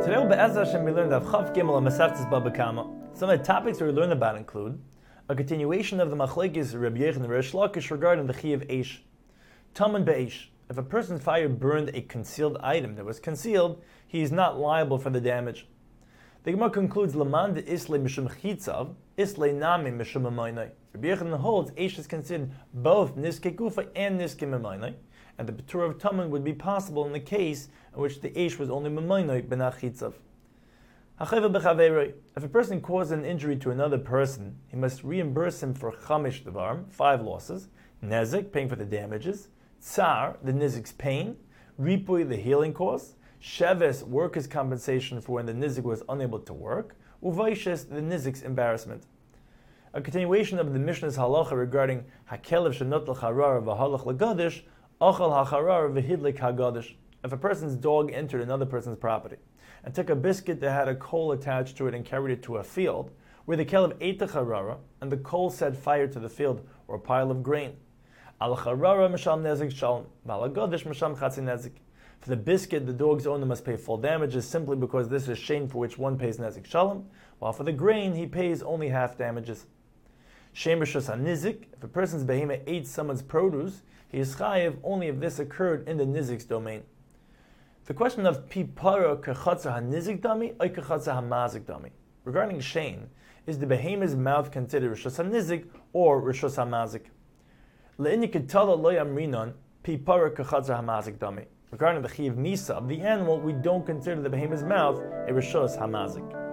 Today we'll Be'ez Hashem we learned of Chav Gimel and Masechtas Baba Kama. Some of the topics we learn about include a continuation of the Machlekes Rabbi Yechon and Reish Lakish regarding the Chi of Eish. Taman Be'eish. If a person's fire burned a concealed item that was concealed, he is not liable for the damage. The Gemara concludes Laman de Islay Mishum Chitzav, Islay Nami Mishum Amaynai. Rabbi Yechon holds Eish is considered both Niske Gufa and Niske Amaynai, and the Betur of Taman would be possible in the case in which the Eish was only Amaynai Benach Chitzav. If a person caused an injury to another person, he must reimburse him for Chamish Devarim, 5 losses, Nezik, paying for the damages, Tsar, the Nizik's pain, Ripui, the healing cost, Sheves, workers' compensation for when the Nizik was unable to work, Uvaishes, the Nizik's embarrassment. A continuation of the Mishnah's halacha regarding Hakelev Shenotl Charar v'halach Lagadish, Achal HaCharar v'hidlik HaGadish. If a person's dog entered another person's property and took a biscuit that had a coal attached to it and carried it to a field, where the Kelev ate the Charara and the coal set fire to the field or a pile of grain, Al Charara Misham Nezik Shalom, Val Gadish Misham Chatzi Nezik. For the biscuit, the dog's owner must pay full damages simply because this is shame for which one pays Nezik Shalom, while for the grain he pays only half damages. Shem Rishos HaNizik, if a person's behemoth ate someone's produce, he is chayiv only if this occurred in the Nizik's domain. The question of Pipara Kechatza HaNizik Dami or Kechatza HaMazik Dami. Regarding Shane, is the behemoth's mouth considered Rishos HaNizik or Rishos HaMazik? Le'ini Ketala Lo Yamrinon Pipara Kechatza HaMazik Dami. Regarding the Chiv Misa of the animal, we don't consider the behemoth's mouth a Rishos HaMazik.